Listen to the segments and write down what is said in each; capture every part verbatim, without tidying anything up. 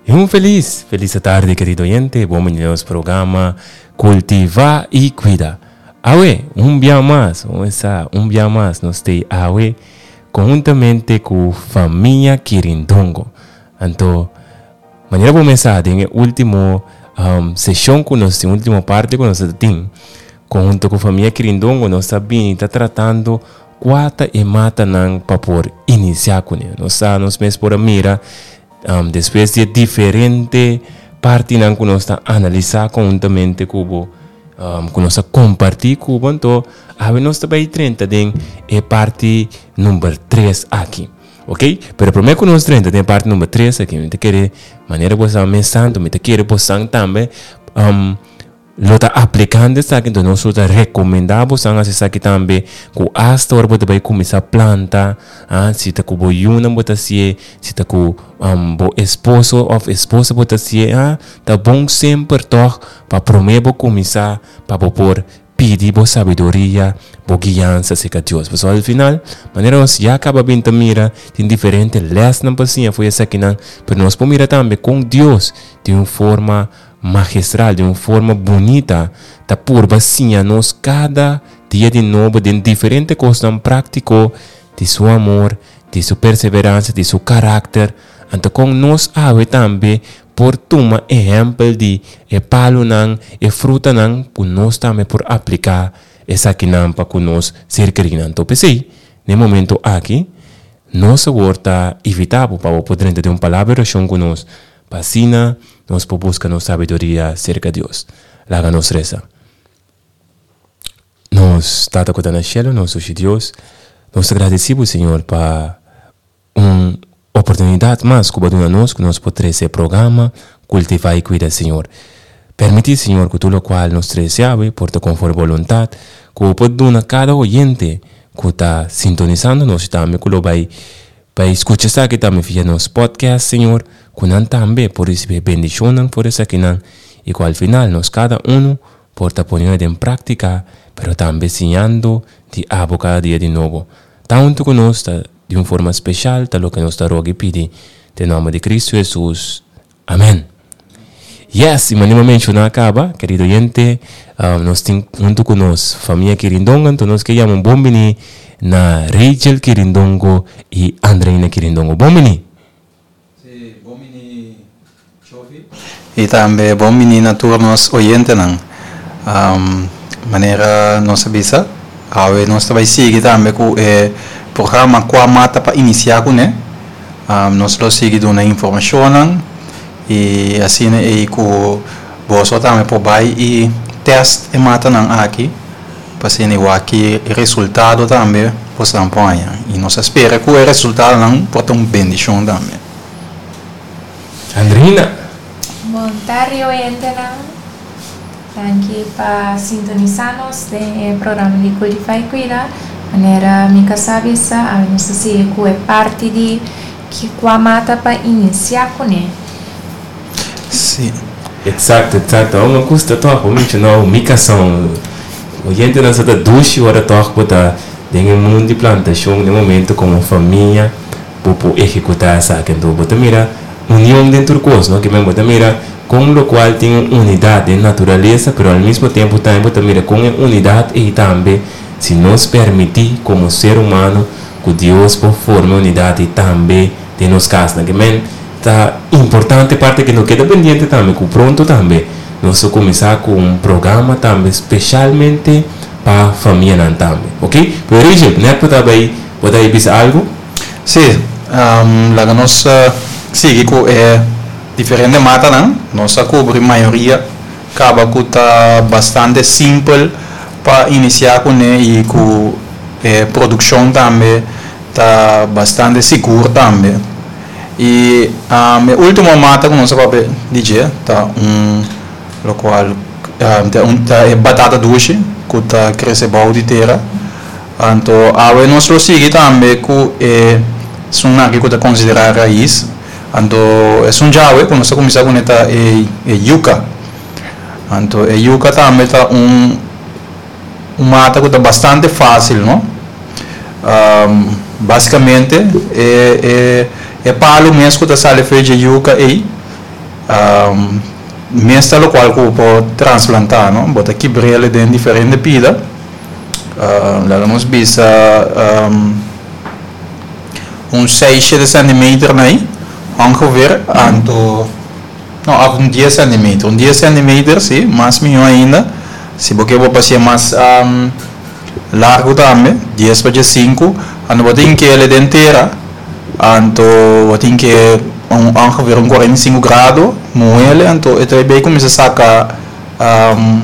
E un feliz, feliz tarde, querido oyente. Bienvenidos al programa Cultiva y Cuida. Awe, un día más, un día más, nos te awe conjuntamente con familia Quirindongo. Entonces, mañana vamos a empezar en la última um, sesión con nosotros, en la última parte con nosotros, conjunto con familia Quirindongo, nos está bien, está tratando cuatro e mata nan para por iniciar con él. Nos está, nos mes por mira. Um, después de diferentes partes que nos está analizando conjuntamente cubo, um, que nos compartir cubo, entonces a ver nos está ahí treinta de la parte número tres aquí, ok? Pero primero que nos treinta de la parte número tres aquí, me te quiere manera pues a mesando, me te quiere pues también um, lo está aplicando esta aquí, entonces nosotros recomendamos a hacer aquí también que hasta ahora puede ver comenzar planta, ah, si te cubo yuna puede ser, si te cubo um, bo esposo o esposa puede ser, ah, está bom siempre todo para promover comenzar para por pedir bo sabiduría, bo guianza hacia Dios. Pues al final, manera nos ya acaba bien mira, tiene diferentes les no pasia fue esa que pero nos podemos mirar también con Dios de una forma magistral, de una forma bonita, ta por nos cada día de nuevo de diferentes cosas práctico de su amor, de su perseverancia, de su carácter. Entonces con nos ave también por tomar ejemplo de e palo nan, e fruta nan, que nos también por aplicar esa que nan para que nos cerquerin. Entonces sí, en el momento aquí, nos vuelta evitable para poder tener una palabra con nos pasina, nos busca nuestra sabiduría cerca de Dios. Laga nos reza. Nos tata con el cielo, nos usa Dios. Nos agradecemos, Señor, para una oportunidad más que nos que nos podrá ese programa, cultivar y cuidar, Señor. Permitir, Señor, que tú lo cual nos deseabe, por tu conforme voluntad, que pueda dar a cada oyente que está sintonizándonos también, que lo va a escuchar que también fija nos podcast, Señor, que también por recibir bendición por esa que nan, y que al final nos cada uno por poner en práctica, pero también enseñando de abo cada día de nuevo. Tanto que nos de una forma especial, tal lo que nos da rogue y pide, en nombre de Cristo Jesús. Amén. Yes, y manera mencionar acaba, querido oyente, um, nos ten junto con nos familia Quirindongo, entonces nos que llaman bombini na Rachel Quirindongo y Andreina Quirindongo. Bombini. Sí, bombini Chofi. Y también bombini naturnos oyente nan. Um, manera nos avisa, ahora nos vai seguir también com eh, programa qua mata para iniciar com né. Um, nos lo sigue dando informação e assim é com vos também por vai e teste e mata nan aqui para ser o aqui resultado também por campanha e nós espera que o resultado nan pode um bendição também. Andreina. Bom tarde, oyente nan. Aqui para sintonizarnos do programa de Cultivar e Cuidar. Maneira mica sabe essa, a nossa se é parte de que com a mata para iniciar com ele. Sim. Exato, exato. Uma custa toque, como mencionou, mica são o gente não sabe duas horas toque para dentro do mundo de plantação no momento como família para executar essa que então bota mira união dentro do coisa, não que mesmo bota mira com o qual tem unidade de natureza, pero ao mesmo tempo também bota mira com unidade e também se nos permitir como ser humano que Deus por forma unidade também de nos casa, que men tá importante parte que não queda pendiente também que pronto também nós vamos começar com um programa também especialmente para a família também, ok? Pero Rachel, né para aí, pode aí pensar algo? Sim, um, lá nós sigue com é diferente mata não, nós cobre maioria acaba que tá bastante simples para iniciar com ele e com a produção também está bastante seguro também e a minha última mata que nós vamos dizer tá um lo qual um, tá é batata doce que está crescendo balde terra então agora nós lo sigue também com é são aqui que está considerar raiz então é um jawe quando nós começar com esta é é yuca então é yuca também tá um uma mata que está bastante fácil, não? Um, basicamente é é é palo mesmo que está sale feito de yuca aí um, meestal lo qual ku po transplantar, no? Bota kibrele den diferente pida. Uh, Lagamos bisa um, um zes centimeter naí, ongeveer, anto no, af um dez centimeter, um dez centimeter, sim, mais melhor ainda. Se você vou passar mais um, largo também, dez para cinco, anto você tem que ele dentera, anto você tem que um ongeveer um quarenta e cinco graus, moele, anto então bem começa a sacar um,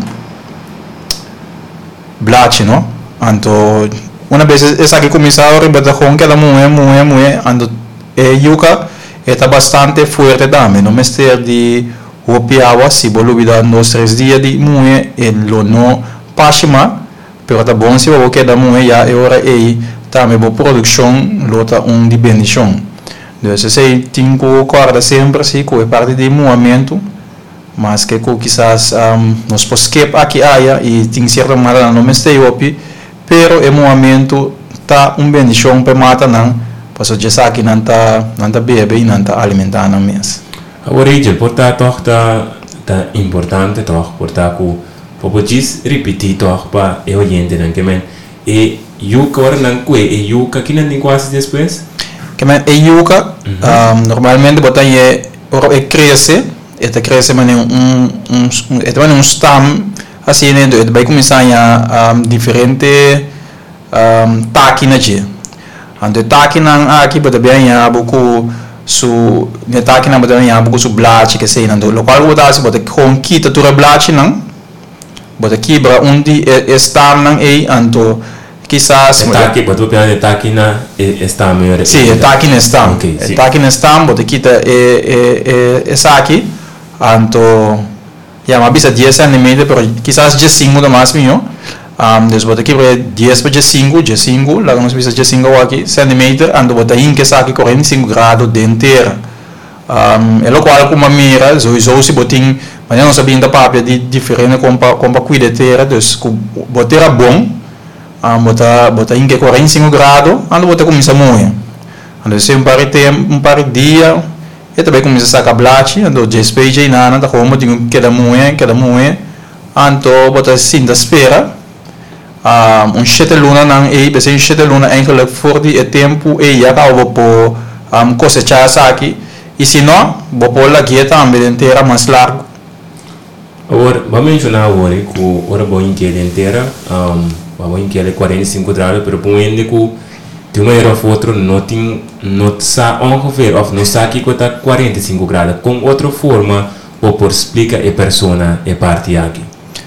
blache, no? Anto una vez essa que começar a rebater com que ela moe, moe, moe, anto é yuca está bastante forte também, não mestre de opiawa se bolubida nos três dias de moe e lo no pashima, pero tá bom se o que da moe já é hora aí também bo produção lota um de bendição. Então se tem que acordar sempre se com parte de movimento, mas que com quizás um, nos posquep aqui aia e tem certa maneira não mestre opi, pero o movimento tá um bendição para mata não, pois já sabe que não tá não tá bebe e não tá alimentando mesmo. Agora, Rachel, portanto, tá tá importante, tá portanto, podemos repetir toch para o oyente não que men e yuca agora não que e yuca que não tem quase depois. Que men e yuca normalmente botar é é cresce, esta cresce mas um um esta mas um stam assim né, então vai começar a um, diferente um, táquina de, ando táquina aqui pode bem a buco su ne táquina pode bem a buco su blache que sei ando local botar se pode com quita tura blache não, pode quebra onde está não aí ando quizás táqui pode bem a táquina está melhor. Sim, táquina está, táquina está pode quita é é essa aqui, ando ya mas bisa dez centimeter, pero quizás dez cinco da mais melhor. Um, dus bota aqui para dez para dez cinco, dez cinco, lá nós bisa dez cinco aqui centimeter, ando bota in que saque quarenta e cinco graus dentera. Um, é lo qual como mira, so so se botin, mas não sabia ainda papel de diferente com pa com pa cuida tera, dus botera bom, um, bota bota in que quarenta e cinco graus, ando bota começa a moer. Ando se um par de tempo, um par de dia e também começa a sacar blache, ando despeja e nada, tá como tem que dar moe, que dar moe, ando bota cinta espera, um, um sete luna não é, mas um sete luna eigenlijk voor die tempo e já acaba por um, cosechar aqui, e se não, vou pôr lá que está também inteira mais largo. Agora, vamos mencionar agora que o ora bom inteira inteira, um, vamos inteira quarenta e cinco graus, pero põe que de uma era outra não tem não sa ongeveer of não sa que está quarenta e cinco graus com outra forma ou por explica a persona e parte aqui.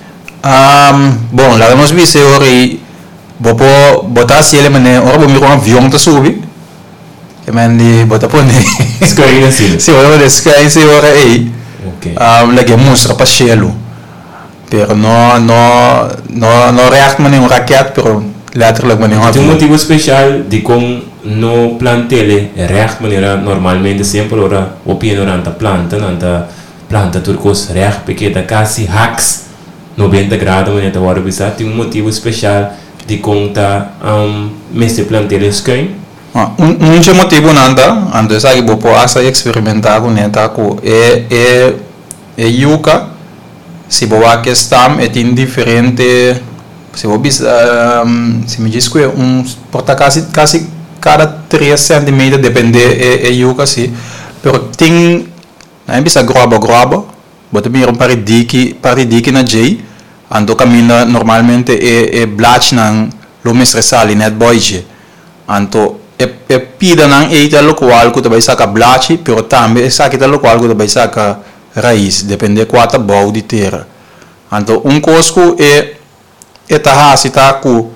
Um, bom, lá vamos ver se ora vou botar se ele mané ora vou me com um avião tá subir que mande botar por ne escreve assim se ora escreve se ora aí ok um lá que mostra para chelo pero não não não não react mané um raquete pero letterlijk mané um tem um avião. motivo especial de com no plantele react maneira normalmente sempre ora o piano durante planta nanta planta turcos react porque da quase hacks noventa graus maneira da hora bisa tem um motivo especial de conta um mestre plantele skin. Um um motivo nanda ando sabe vou pôr essa experimentar com neta com é é é yuca se boa que está é tem diferente se vou bis um, se me diz que um porta quase quase cada três centímetros depende é é yuca se pero tem não bisa groba groba bota bem um par de dique par de dique na jay ando caminha normalmente é é blach nang lo mestre sali net boyje anto é é pida nang é ita local que tu vai sacar blach pero também é sacar ita local que tu vai sacar raiz depende quanta bau de terra anto um cosco é é tahasi tá cu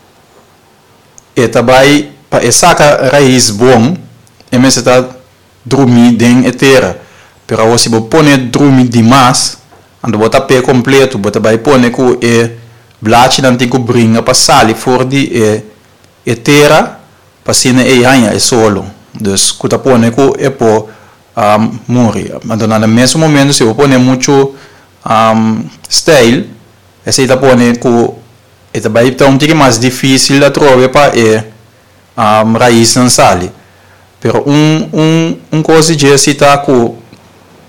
é tabai pa é sacar raiz bom é mesmo tá dormir dentro da terra pero você pode pôr dormir demais ando bota pé completo bota vai pôr com é blach não tem que brincar para sair fora de é é terra para cima é ainda é solo dus kuta pôr com é por um, morrer mas no mesmo momento se eu pôr muito um, style esse está pôr com é também tá um pouco mais difícil de trocar para é um, raiz não sale pero um um um coisa de se tá com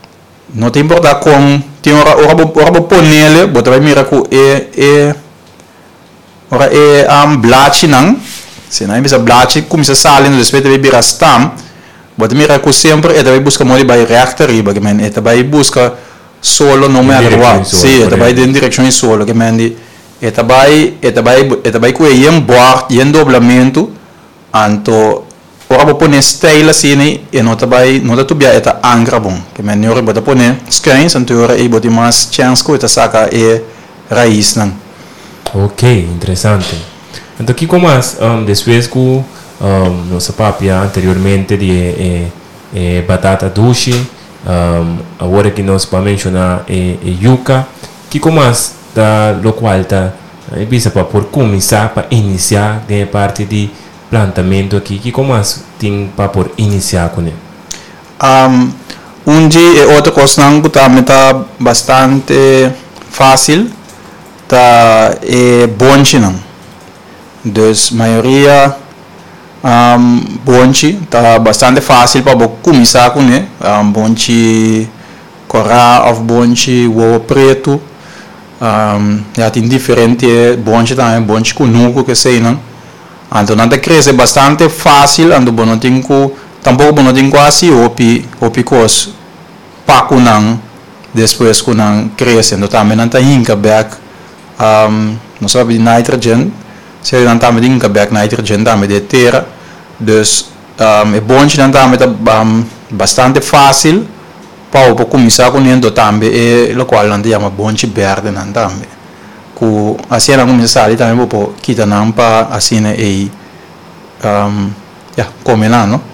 não tem importa com tem ora ora ora ponele bota vai mira ku e e ora e am blachi nang se não bisa blachi começa salendo depois vai virar stam bota mira ku sempre e vai buscar modi vai reactor riba que men e vai buscar solo não me agora sim e vai em direção solo que men di e vai e vai e vai ku e em boar em doblamento anto ora vou pôr style assim e não vai não tu bia eta angra bom que melhor bota pôr screens então ora e bota mais chance que eta saca e raiz não. Ok, interessante. Então aqui como as um, depois que um, nossa papia anteriormente de e, e, batata doce um, agora que nós para mencionar e, e yuca que como as da local tá e bisa para por começar para iniciar de parte de plantamento aqui que como as tem para por iniciar com ele um um dia e outra coisa não também tá bastante fácil tá é bonchi não dos maioria um bonchi tá bastante fácil para começar com ele um bonchi corá of bonchi o preto um já tem diferente bonchi também bonchi com nuco que sei não. Então, não cresce bastante fácil, ando bom não tem que tampouco bom não tem quase opi opi cos paco não depois que não cresce, então também não tem inca back, um, não sabe de nitrogen, se não também de inca back nitrogen também de terra, dus um, é bom que não também um, bastante fácil para o começar com ele também é o qual não tem uma bom que verde não também. Ku assim não começar ali também vou kita nampa assim é um ya come lá não.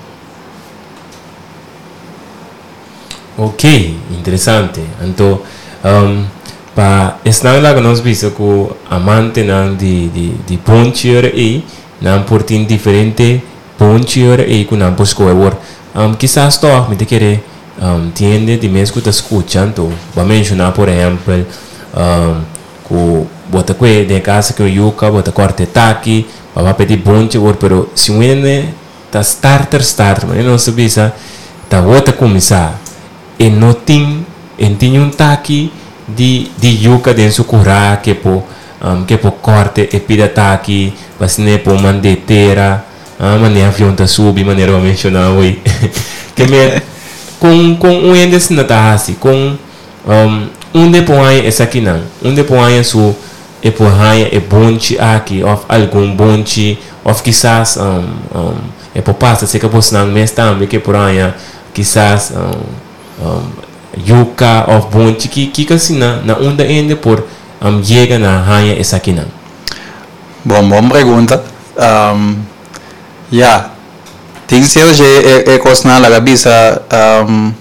Ok, interessante. Então um, para estar lá que nós vimos que amante não de de de ponchier e não por tem diferente ponchier e que não busco agora um quizás tô me te querer um tiende de mesmo que tá escutando vou mencionar por exemplo um ku bota que de casa que o yuca bota corte taki para pedir bonche or pero se um ene tá starter starter mas não sabe se tá outra começar e não tem e tem um taki de de yuca dentro do curá que po um, que po corte e pida taki mas ne po mande terra a maneira avião tá subir maneira vou mencionar oi que me com com um ende se não tá assim com um, onde põe essa aqui não onde põe su e põe e bonche aqui of algum bonche of quizás um, um, e por passa se que você não mês também que por aí quizás um, um, yuca of bonche que que assim na na onde ainda por um, chega na raia essa aqui não. Bom bom pergunta um, yeah tem que ser hoje é é coisa na cabeça um,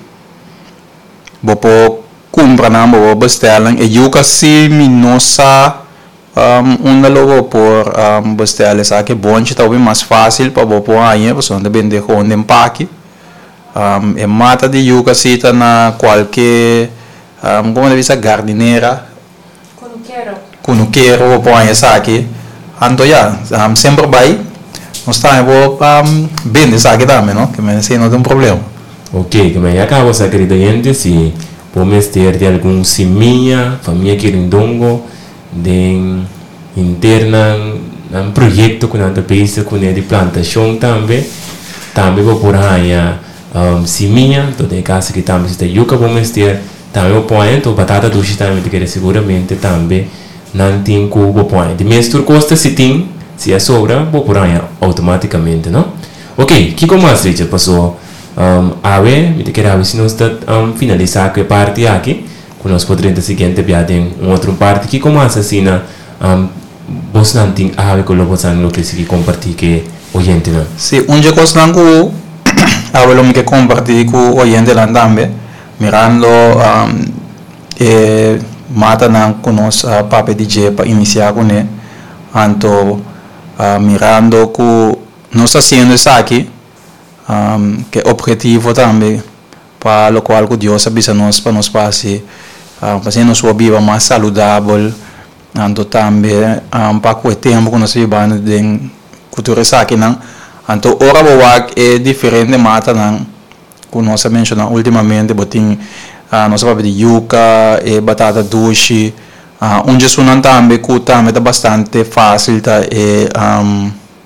bopo compra na boa bestelling e yuca se minosa um uma logo por um bestelling sabe bonche talvez mais fácil para bopo aí você não vende com empaque um e mata de yuca se tá na qualquer um como deve ser gardineira Cunuqueiro cunuqueiro bopo aí sabe ando já um, sempre vai nós tá vou um vende sabe também não que mas não tem problema. Ok, que me acabo essa querida gente se podemos ter de algum seminha, família quirindongo, de interna um projeto que nós temos com de plantação também, também vou por aí um, seminha, toda a casa que também está yuca podemos ter, também vou pôr então batata doce também que seguramente também não tem como vou pôr. De mesmo custa se tem, se é sobra vou por aí automaticamente, não? Ok, que como mais Richard passou? Um, ave, me te quero se nós um, finalizar a parte aqui, que nós poderemos a seguinte piada em outra parte que como assassina um, você não tem ave que você não quer se compartilhar que o gente não. Se um dia coisa não que ave lo que compartilhar com o gente lá também, mirando um, e mata não com nós a papo de dia para iniciar com ele, então uh, mirando que nós fazendo isso aqui Um, que objetivo também para o qual que Deus avisa nós para nós passar um, para nós vida mais saudável então também um, para o tempo que nós vivemos em cultura aqui não então ora boa é diferente mata não que nós mencionamos ultimamente botin uh, nós vamos de yuca e batata doce. Uh, onde isso não também que também é bastante fácil tá e um,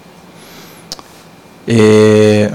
e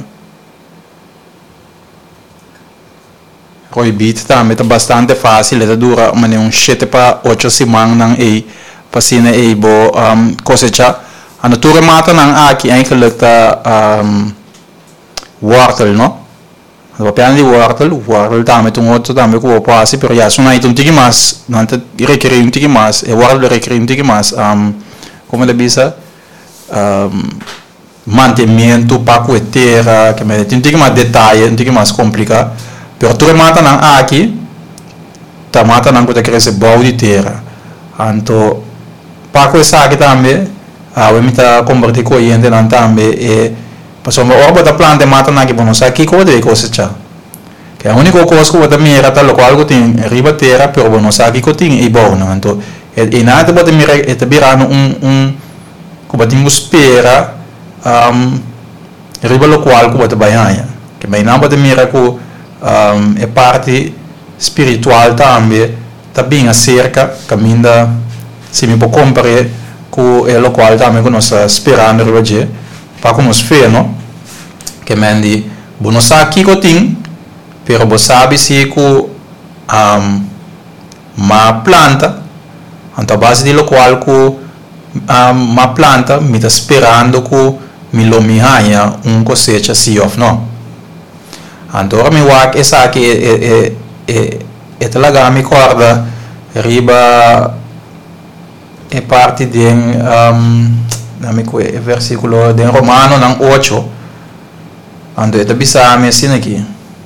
Roibit também é bastante fácil, ele dura mas um sete para oito semanas não é para se não é bom um, cosecha. A natura mata não aqui eigenlijk tá um, wortel, não? O piano di wortel, wortel também tem outro também que eu passo, pero já só não é um tique mais, não te requer um tique mais, e wortel requer um tique mais, um, como ele diz, um, mantenimento para a terra, que me tem um tique mais detalhe, um tique mais complicado. Pero tu mata não aqui, tá mata não que te cresce bom de terra, então para essa aqui também, a eu me tá convertir com ele não também e passou uma hora da planta mata na que bom sabe que como deve cosechar que a única coisa que eu também era tal qual que tem riba terra pero bom sabe que tem e bom não então e nada pode me é tabirano um um que tem espera um riba local que pode banhar que bem não pode mirar que um é parte espiritual também também acerca caminda se me pode comparar com é local também que nós esperando hoje para que nos fez, não? Que mendi, bom não sabe que eu tenho, pero bom sabe se que um, uma planta, então base de local que um, uma planta me está esperando que me lo me ganha um cosecha se off, não? Então me wak essa aqui é é é é lá me corda riba é parte de um, é versículo de Romano nang oito ando eta bisami assim aqui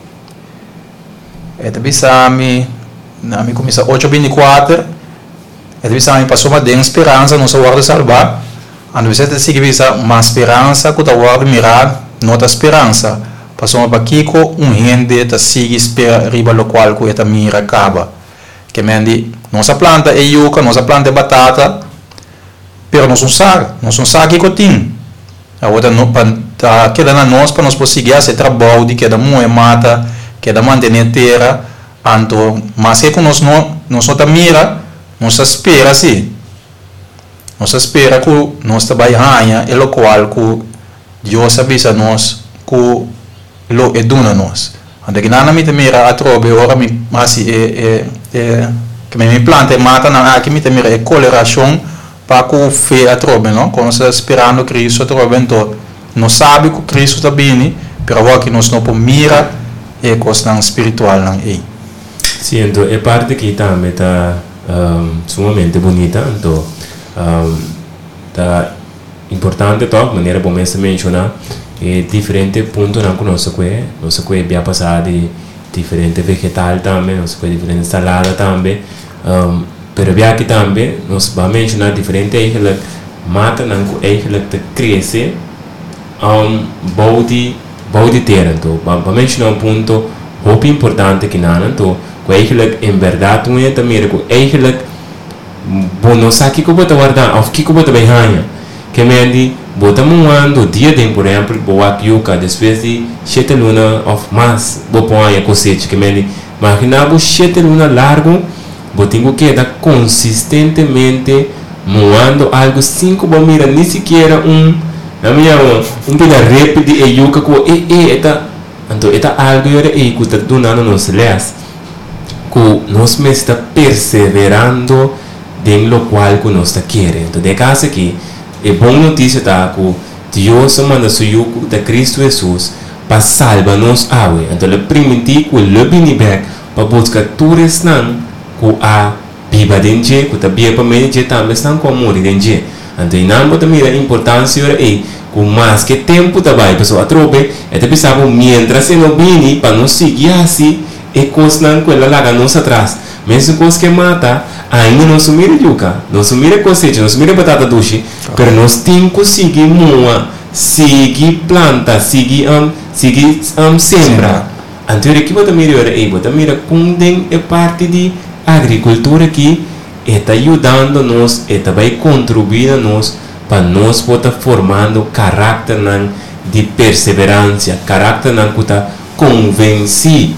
eta bisami nami começa oito vinte e quatro eta bisami passou uma de esperança não só guarda salvar ando você te sigue visa uma esperança que tá guarda mirar nota esperança passou uma baquico um rende ta sigue espera riba lo qual que eta mira acaba que mendi nossa planta é yuca nossa planta é batata pero nós não sabe, nós não sabe que tem. A outra não para que na nós para nós conseguir esse trabalho de que da moe mata, que da manter terra, anto, mas que nós não nós só mira, nós espera assim. Nós espera que nós trabalha ganha, é o qual que Deus avisa nós que lo eduna nós. Ande que nada me mira a trobe, ora me mas é é que me planta mata na aqui me mira é coloração para que o fé a trobe, não? Quando você está esperando Cristo a trobe, então não sabe que Cristo está bem, mas agora que nós não podemos mirar é coisa espiritual, não é? Sim, então é parte que também está um, sumamente bonita, então está um, importante toda maneira como você mencionar é diferente ponto não conosco que nós que bem passar de diferente vegetal também, nós que diferente salada também. Um, Pero bem aqui também, nós vamos mencionar diferente eigenlijk mata não que eigenlijk cresce um body body terra, então vamos mencionar um ponto muito importante que não, então que eigenlijk em verdade não é também que eigenlijk bom não sabe que pode guardar, ou que pode bem ganhar, que me diz botamos um ano dia de por exemplo boa yuca depois de sete luna of mais boa põe a cosecha que me diz imagina bo sete luna largo eu tenho que dar consistentemente moando algo cinco bom mira nem sequer um na minha um pela rep de euca com e e eta então eta algo eu e que está donando nos leas que nós me está perseverando em lo qual que nós está querendo então de caso aqui é bom notícia tá que Deus manda seu yugo de Cristo Jesus para salvar nos awe então ele permitir que ele venha back para buscar todos não que a biba dentro que a biba para mim também estão com morrer dentro então não pode mirar a importância é que mais que tempo também a pessoa trope é de pensar que mientras se não vini para não seguir assim é coisa não que ela larga nos atrás mesmo coisa que mata ainda não sumir a yuca não sumir a cosecha não sumir a batata doce pero nós temos que seguir moa seguir planta seguir um seguir um sembra então aqui pode mirar é pode mirar como é parte de agricultura aqui está ajudando-nos, está vai contribuindo-nos para nós poder formando caráter de perseverança, caráter que está convencido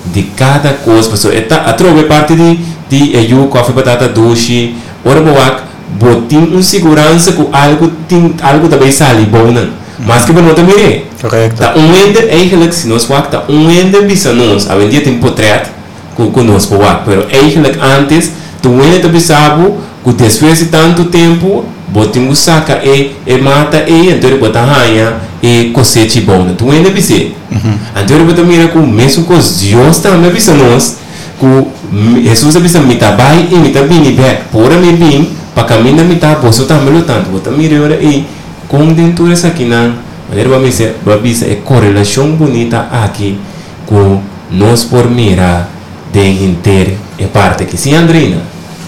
de cada coisa. Pessoal, eta a trove parte de de eu coffee batata doce, ora boak, botin um segurança com algo tem algo também sali bom não. Mas que não também. Correto. Tá um ende eigenlijk se nós wak tá um ende bisa nós, a vendia tem portrait com conosco wak, pero eigenlijk antes tu ende também sabe que depois de tanto tempo botin saca e e mata e então botar raia e cosecha bom. Tu ende bisa. Então botar mira com mesmo com Deus também bisa nós, com Jesus bisa mita bai e mita bini back, pora me bin, para caminhar mita boso também lo tanto, botar mira ora e com dentro essa aqui não, mas ele vai dizer, vai dizer é correlação bonita aqui com nós por mirar de inteiro é parte que sim, Andrina.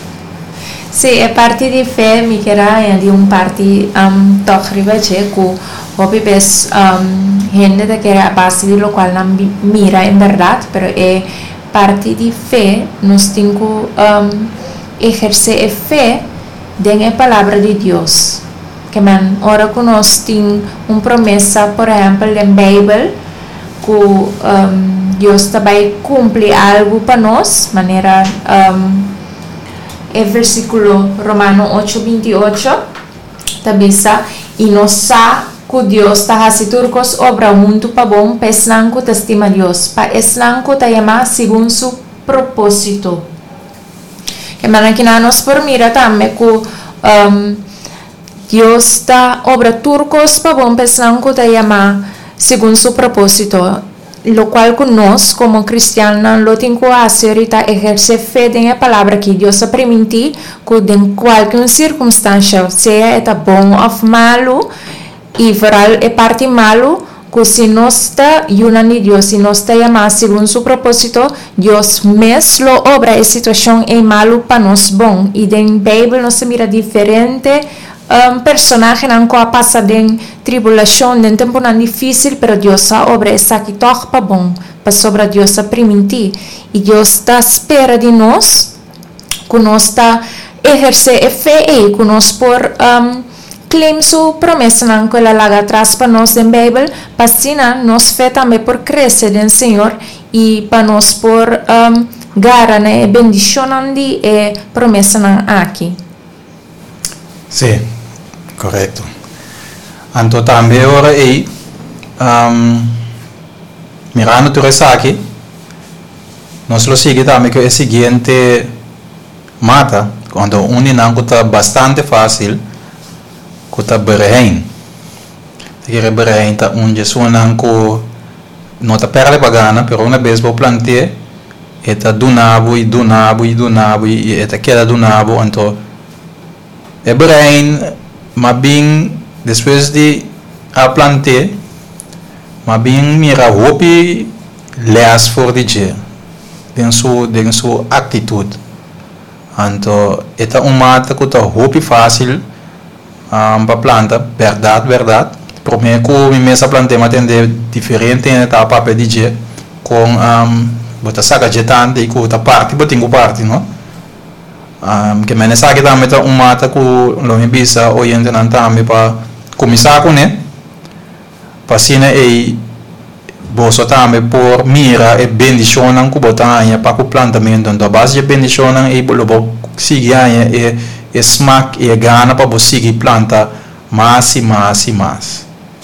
Sim, é parte de fé, me queira é de um parte um toque ribache com o pipes um gente da que é a base de lo qual não mira em verdade, pero é parte de fé, nós temos que um, exercer a fé dentro da palavra de Deus. Que man, ora que nós temos uma promessa, por exemplo, na Bíblia, que um, Deus também cumpre algo para nós, maneira um, é versículo Romano oito, vinte e oito, também está, e nós sabemos que Deus está fazendo turcos obra muito para bom, para eslan que estima Deus, para eslan que está chamado segundo seu propósito. Que man, aqui nós por mira também que um, Deus está obra turcos para bom, para eslan que está chamado segundo seu propósito. Lo qual que nós, como cristianos, lo temos que fazer é exercer fé na palavra que Deus permite que em qualquer circunstância, seja é bom ou malo, e viral é parte malo, que se nós está unando Deus, se nós está chamando segundo seu propósito, Deus mesmo obra a situação é malo para nós bom. E na Bíblia nós mira diferente um personagem que passa em tribulação, em tempo não difícil, pero Deus a obra essa aqui toca para bom, para sobre Deus a permitir. E Deus está à espera de nós, que nós está exercer a fé e que nós por um, claim sua promessa não que ela larga atrás para nós em Bíblia, para assim nós fé também por crescer em Senhor e para nós por um, gara né bendição de e promessa não aqui. Sim. Correto. Então também ora aí, um, mirando tudo isso aqui, nós lo sigue também que é o seguinte mata, quando um não está bastante fácil, que está berrein. Que berrein está um Jesus não que não está perle pagana, pero uma vez vou plantar, está dunabo e dunabo e dunabo e está queda dunabo, então é berrein. Mas bem, depois de a plantar, mas bem mira roupa leas for de dia, den sua den sua atitude. Então, esta uma mata que tá roupa fácil, um, para planta, verdade, verdade. Primeiro que eu me plantei, mas tem diferente em etapa papel de dia, com um, bota saca jetante e com outra parte, botinho parte, não? Um, que me sabe também tá uma mata que lo me bisa oriente não também para começar com né para cima e bolso também por mira e bendição não que botar aí para o plantamento então base de bendição não e lo bo seguir aí e e smack e gana para você seguir planta mais e mais e mais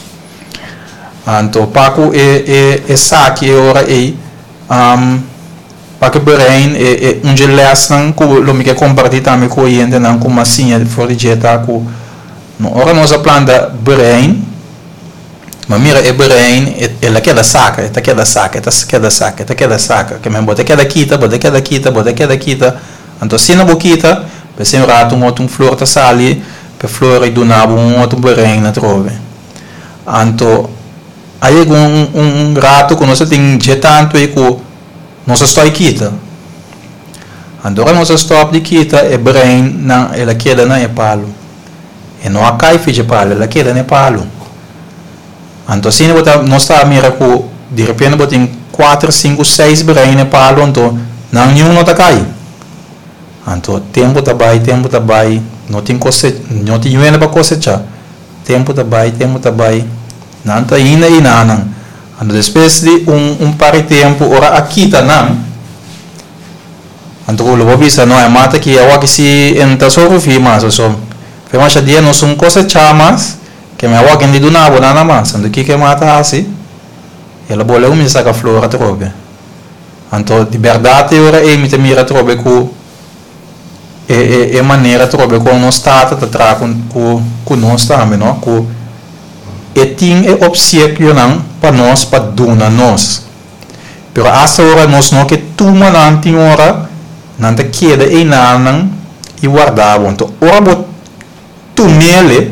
então para o e e saque ora e um para que Bahrein é um gelas não que lo me quer compartilhar também com ele não com massinha de forjeta com no ora nós a planta Bahrein mas mira é Bahrein ela quer da saca ela quer da saca ela quer da saca ela quer da saca que me bota quer da quita bota quer da quita bota quer da quita então se na boquita pensei um rato um outro flor tá sali para flor e do nabo um outro Bahrein na trove então aí um um rato que nós tem já tanto e com nós estou quita. Agora nós stop de quita é brain na ela queda na é palo. E não a cai fiche palo, ela queda na palo. Então se nós está mira com de repente botem quatro, cinco, seis brain na palo então não nenhum não tá cai. Então tempo tá vai, tempo tá vai, não tem coisa, não tem nenhuma para cosechar. Tempo tá vai, tempo tá vai. Não tá indo e não. Ando depois de um um par de tempo ora aqui tá não. Ando o lobo bisa não é mata que é o que se entra só fi mas só. Foi mais dia não são coisas chamas que me awa que do na bona na mas ando que que mata assim. Ela bola um saca flora trobe. Anto di verdade ora e mi te mira trobe cu e e e maneira trobe com non stata ta tra con cu cu non sta no cu e ting e obsequio nan pa nós pa duna nós. Pero asa ora nós no que tu mananti ora nan te chiede e nanan i guardavo to ora bot tu nele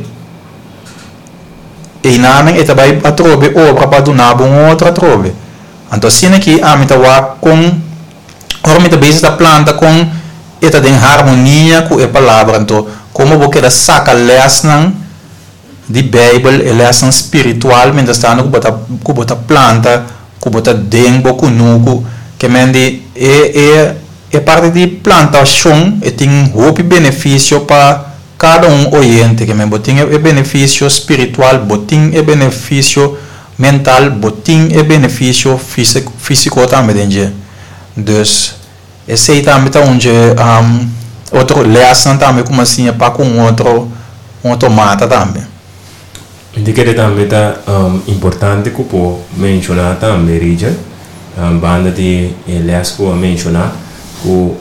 e nanan e tabai a trobe obra pa dunabo outra trobe. Anto sine que a mita wa com ora mita base da planta com eta den harmonia com e palavra então como você da saca lesson de Bible e lesson espiritual mentre está no bota com bota planta com bota dengo com nuco que mende e e e parte de plantação e tem hope benefício para cada um oyente que men botin e benefício espiritual botin e benefício mental botin e benefício físico físico também dentro dus esse aí também tá onde um, outro lesson também como assim é para com outro outro mata também. Indica também tá um, importante que eu mencionar também Richard um, banda de lesco a mencionar que um,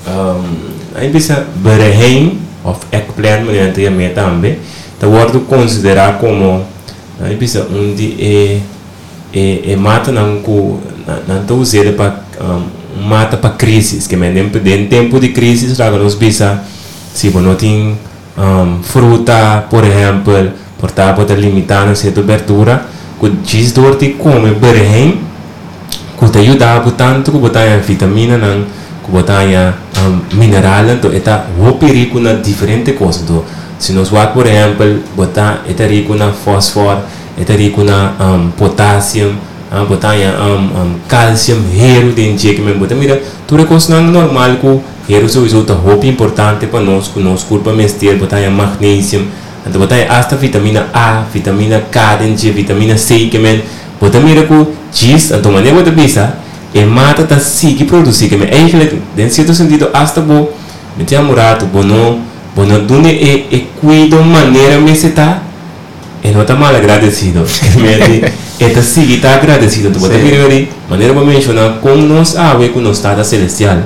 aí bisa berehen of eggplant mediante a meta também tá wordo considerar como aí bisa onde é é é mata não que não tô usando para mata para crise que mesmo dentro tempo de crise traga nos bisa se você não tem um, fruta por exemplo portar pode limitar a certa abertura que diz dor te come berhem que te ajuda tanto que botar vitamina não que botar um, mineral então está muito rico na diferente coisas então se nós vamos por exemplo botar está rico na fósforo está rico na um, potássio ah, botar um, um, calcium, hero dentro que me botar mira tudo é coisa normal que hero só é muito importante para nós que nós corpo mestre botar magnésio então botar hasta vitamina A, vitamina K dentro vitamina C que me botar mira que diz então maneira botar bisa e mata tá sigue produzir que me eigenlijk dentro certo sentido hasta bo me tinha morado bono bono dune e e cuido maneira me se tá e não está mal agradecido e tá sigue tá agradecido tu pode ver ali maneira para mencionar como nós ave com nós estado celestial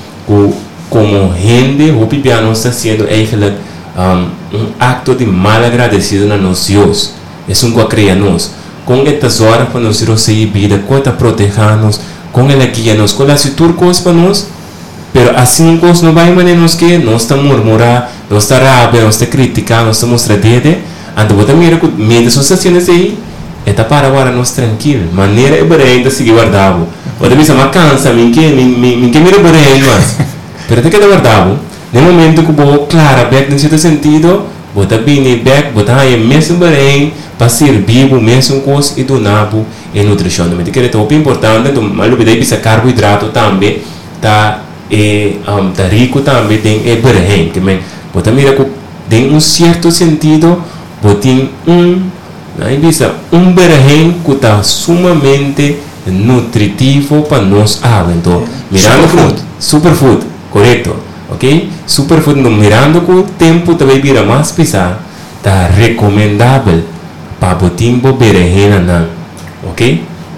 como gente o piano está sendo eigenlijk um, um acto de mal agradecido na nós Deus é um que cria nós com estas horas para nós receber vida com está proteger-nos com ele guia nos com as turcos para nós pero assim nós não vai maneira nós que nós está murmurar nós está rabia nós está criticar nós está mostrar dedo então você mira que meio das sensações aí é para agora nós tranquilo maneira é bem ainda seguir guardado você pensa mas cansa mim que mim que mira bem mas pero até que é guardado no momento que vou clara back em certo sentido você bem back você aí mesmo bem para servir o mesmo coisa e do nabo e nutrição também que é muito importante então mas o bem precisa carboidrato também tá e um, tá rico também tem é bem que men você mira que tem um certo sentido tem um aí bisa um berhem que está sumamente nutritivo para nós ah então mirando superfood superfood correto ok superfood no mirando que o tempo também vira mais pesado está recomendável para botar bo berhem não ok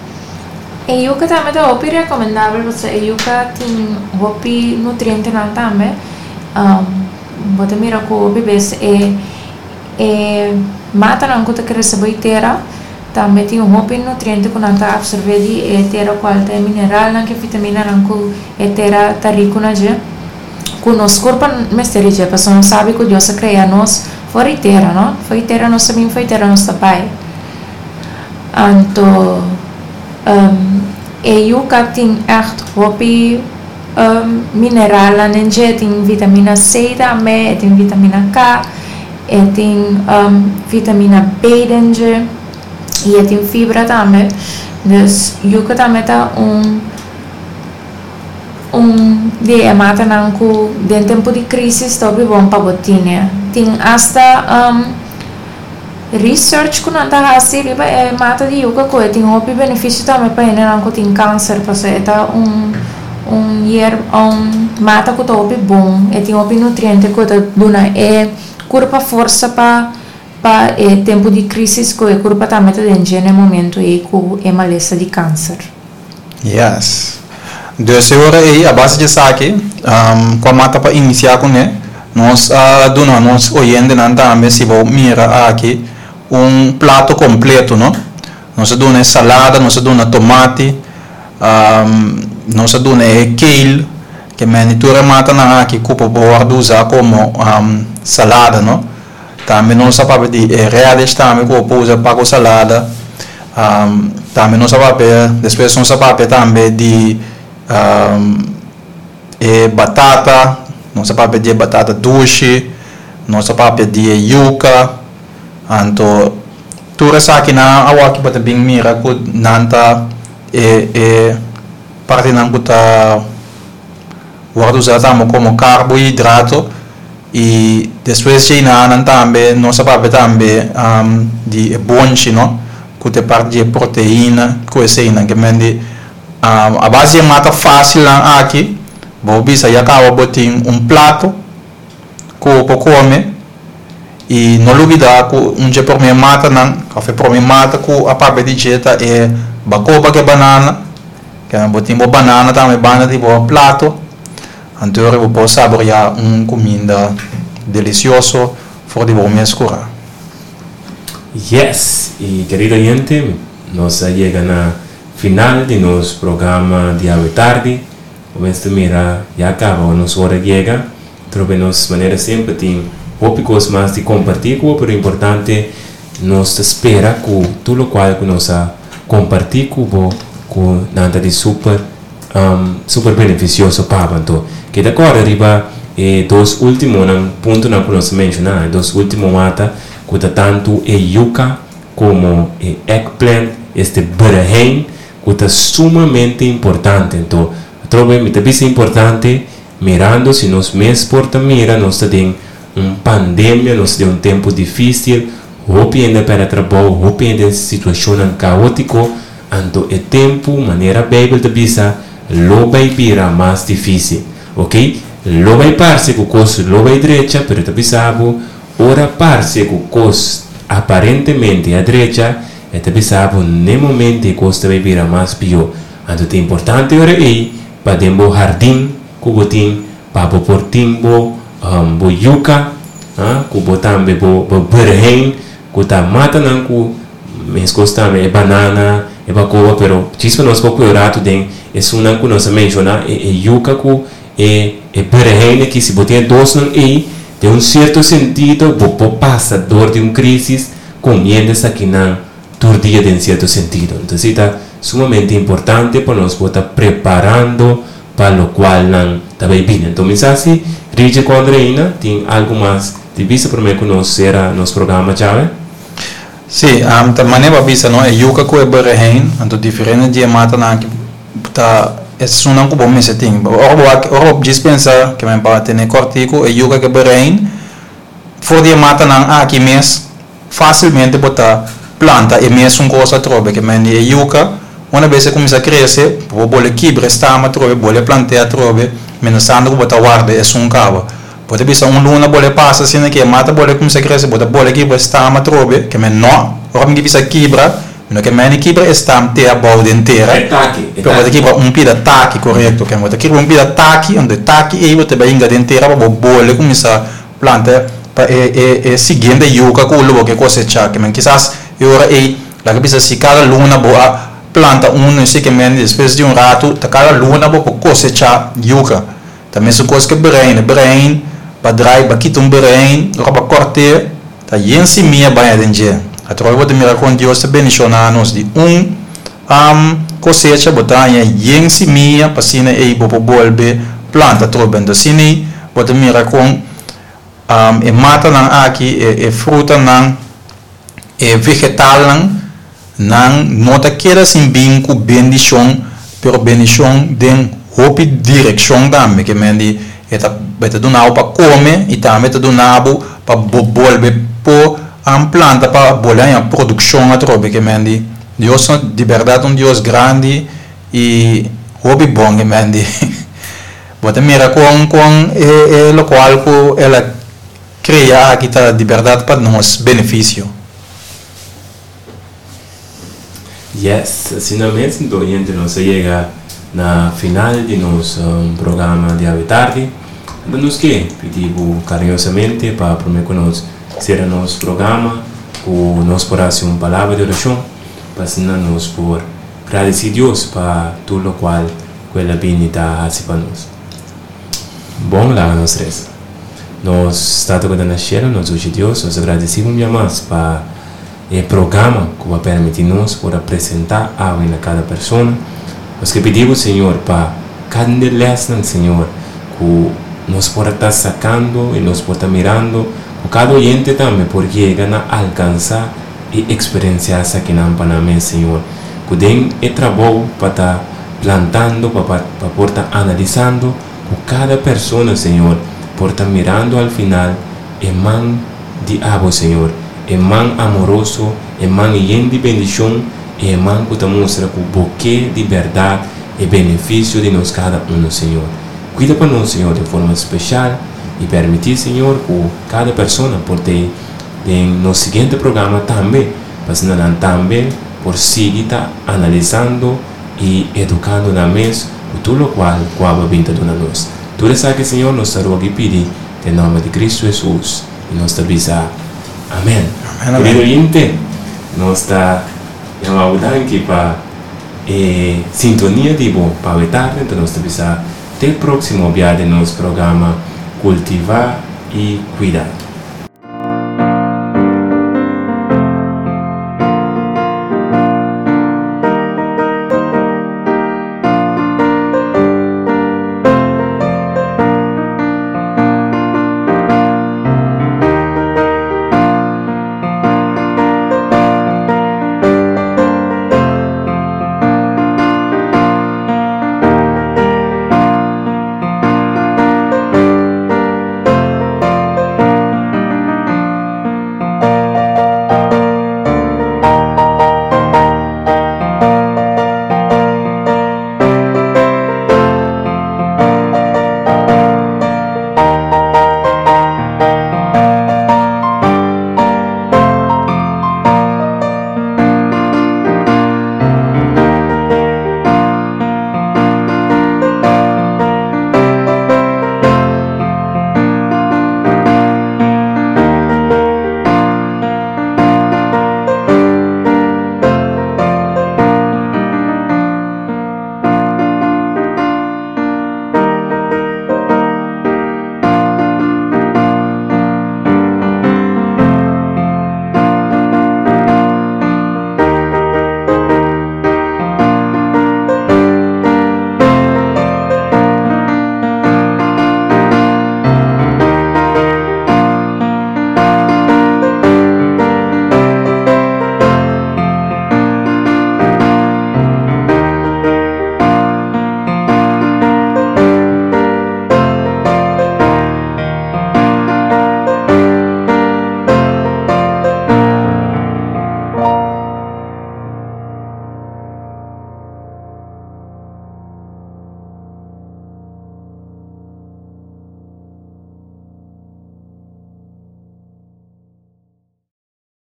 e yuca também tá muito recomendável você yuca tem hopi nutriente não também um botar mira que o bebês é e mata não que cresce bem terra também tem um hopi nutriente que não está absorvido e terra qual tem mineral não que vitamina não que é terra tá rico na je que nos corpo mestre je pessoa não sabe que Deus cria nós fora terra não foi terra nós sabemos foi terra nosso pai então um, e yuca tem echt hopi um, mineral não je tem vitamina C também tem vitamina K e tem um, vitamina B dentro e tem fibra também dus yuca também tá um um de mata não que dentro tempo de crise está bom para botinha tem hasta um, research que não tá assim riba é mata de yuca que tem outro benefício também para ele não tem câncer porque é tá um um yer um mata que tá outro bom e tem outro nutriente que tá dona é curva força para para é tempo de crise que é curva também tá dentro no momento e com é maleza de câncer. Yes. Dus agora aí a base de saque um, com a mata para iniciar com né nós uh, dona nós oyendo não também se vou mira aqui um prato completo, não? Nós dona salada, nós dona tomate, um, nós dona kale, que manitura mata na aqui que pode usar como um, salada, não? Também nós sabemos de reais também que pode usar para salada, um, também nós sabemos depois nós sabemos também de um, e batata, nós sabemos de batata doce, nós sabemos de yuca. Anto tura sa akin na awaki bata bing mira ko nanta e e parte nan kuta guardo usata mo como carboidrato e después che na nan tambe no sapabe tambe um, di bonci no kute parte di proteína ko ese nan que mendi um, a base mata fácil lan aqui bobi sa yakawa botin um prato ko po come e não olvidar que um dia por mim mata não café por mim mata que a parte de dieta é bacoba que banana que é botinho banana também banana tipo prato então eu vou saborear uma comida delicioso for de bom me escurar. Yes, e querido gente, nós chegamos na final de nosso programa de hoje tarde. Vamos mira já acaba nossa hora chega, trobemos maneira sempre tem poucos mais de compartilhar, pero importante nos espera que tudo o qual que nós compartilhar com com nada de super um, super beneficioso para então que da agora arriba e dos últimos pontos na que nós mencionar dos últimos mata que tá tanto é yuca como é eggplant este berenjena que tá sumamente importante então trobe me também é importante mirando se nós mesmos porta mira nós tem uma pandemia, nós temos um tempo difícil, roupa ainda para trabalho, roupa ainda situação caótica, então é tempo, maneira Bíblia de bisa, lo vai virar mais difícil, ok? Lo vai parse com cos lo vai direita, pero te bisabo, ora parse com cos aparentemente a direita, e te bisabo, no momento cos te vai virar mais pior, então é importante ora aí, para dembo jardim, cubotim, para portimbo, um, bo yuca, ah, ku botambe bo bo berenjena, ku ta mata nan ku mescostame e banana e bacoa, pero chispa nós pouco orato den é sunan ku nós menciona e, e yuca ku e e berenjena que se botem dois nan e de um certo sentido bo po passa dor de um crise comendo essa que nan tur dia de um certo sentido, então está sumamente importante para nós botar preparando para o qual não está bem vindo. Então, mensagem Rige com Andreina, tem algo mais de vista para mim conhecer nosso programa, já? Sim, um, também é vista, não é? Yuca com o berenjena, então diferente de mata na que tá é só não com bom mês tem. Ora, ora dispensa que me para ter cortico, é yuca com berenjena, for de mata na aqui mês facilmente botar planta e mesmo uma coisa trobe que me é yuca. Uma vez que começa a crescer, vou bolar quebra, está a trobe, bolar plantar trobe, menos ando que botar guarda é um cabo. Pode pensar um luna bolar passa assim que mata bolar começa a crescer, botar bolar quebra está a trobe, que me não, agora me pensa quebra, não que me quebra está a ter a balde inteira. Pero botar quebra um pida taque correto, que botar quebra um pida taque, onde taque e botar bem ainda inteira para bolar começar a plantar para é é seguinte yuca com o lobo que cosecha, que me quizás eu aí lá que pensa se cada luna boa planta um não sei que men depois de um rato tá cada luna para cosechar yuca também são coisas que berenjena berenjena para drai para quitar um berenjena para cortar tá em cima banha dentro a troca de mirar com Deus te beniciona nos de um um cosecha botar em cima para sina aí para volver planta troca então sini pode mirar com um e mata não aqui e fruta não e vegetal não não nota que era assim bem com bendição, pero bendição den hope direção também que mendi eta beta do nabo para comer e também beta do nabo para volver por han planta para bolar a produção a trobe que mendi Deus de verdade um Deus grande e hobby bom que mendi bota mira com com é, é lo qual que ela cria aqui tá de verdade para nós benefício. Yes, finalmente então nós chega na final de nosso um, programa de Ave Tarde. Nos que pedimos carinhosamente para prometer nós ser nosso programa com nosso coração uma palavra de oração para nós por agradecer Deus para tudo o qual ela benita hace para nós. Bom lá nós três. Nós estamos na cheira, nós hoje Deus, nós agradecemos muito mais para o programa que vai permitir nós por apresentar algo em cada pessoa. Nós que pedimos Senhor para cada lesson Senhor que nós por estar sacando e nós por estar mirando o cada oyente também porque gana alcançar e experienciar essa que não para mim Senhor que den é trabalho para estar plantando para para por estar analisando o cada pessoa Senhor por estar mirando al final é man de abo Senhor é man amoroso é man lleno de bendição é man que te mostra que o buquê de verdade e benefício de nós cada um Senhor. Cuida para nós, Senhor, de forma especial e permitir, Senhor, que cada pessoa por ter no seguinte programa também, mas não também por seguir analisando e educando na mesa tudo o qual qual vinda de nós. Tudo isso que, Senhor, nós estamos aqui pedir em nome de Cristo Jesus e nós estamos amém. Querido ouvinte, nós estamos aqui para a sintonia de bom para o tarde, então nós estamos até o próximo dia de nosso programa Cultivar e Cuidar.